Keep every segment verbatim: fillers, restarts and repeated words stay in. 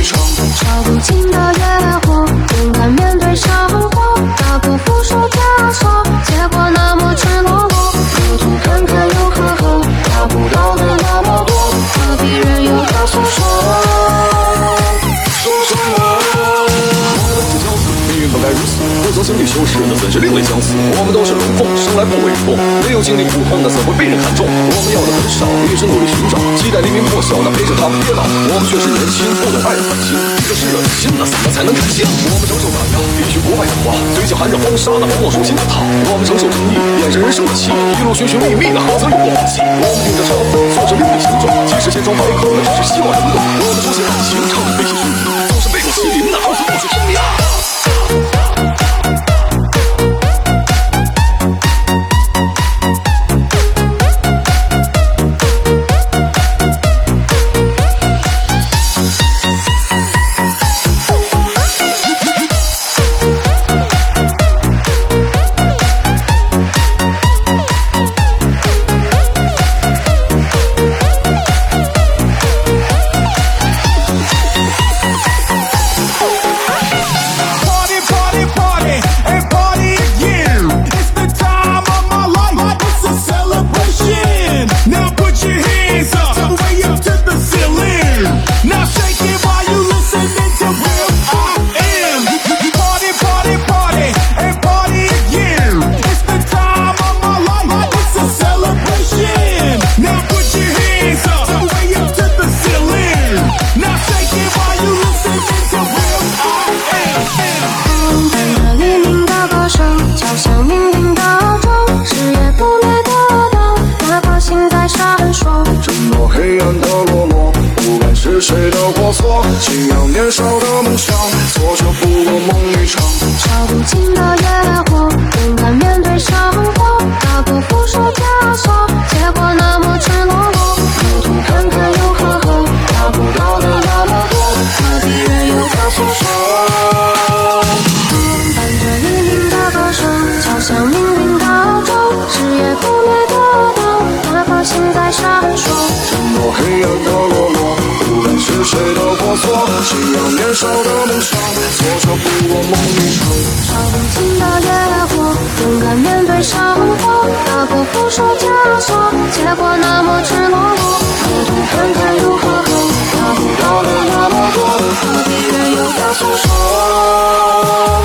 一场。 超不尽的野火，勇敢面对生活，打破缚手枷锁，结果那么赤裸裸。路途坎坎又呵呵，达不到的那么多，何必任由他诉说？ 说什么？命运本该如此，不曾经历修饰的，怎是另类相似？我们都是龙凤，生来不为凤，没有经历苦痛的，怎会被人看重？我们要的很少，一直努力寻找，期待黎明破晓的陪着他们跌倒。我们确实年轻，不懂爱的狠心，这是热的心，那怎么才能感谢？我们承受打压，必须国外的话，堆积含着黄沙那荒漠熟悉的塔。我们承受争议，掩饰人生的气，一路寻寻觅觅，那何曾有过放弃？我们顶着沙子，做着另类形状，即使千疮百孔，那只是希望流动。我们书写感情，唱着悲喜旋律，总是背过麒麟，那好似不是天涯。信仰年少的梦想，做着不过梦一场。 超不尽的野火，勇敢面对生活，打破缚手枷锁，结果那么赤裸裸。路途坎坎又呵呵，达不到的那么多，何必任由他诉说？伴着黎明的歌声，敲响命运的钟，誓也不灭的灯，哪怕心在闪烁。 挣脱黑暗的落落，不管是谁的过错，信仰年少的梦想，做着不过梦一场。 超不尽的野火，勇敢面对生活，打破缚手枷锁，结果那么赤裸裸。路途坎坎又呵呵，达不到的那么多，何必任由他诉说？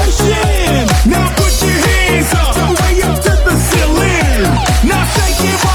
Now shake it.